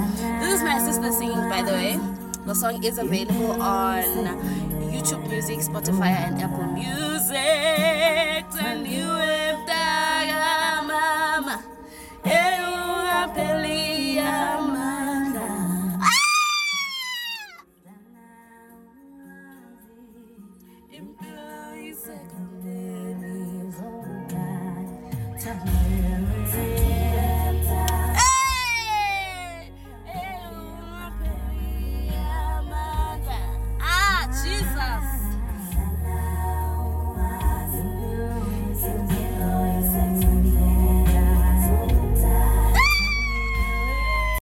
This is my sister singing, by the way. The song is available on YouTube Music, Spotify, and Apple Music. And you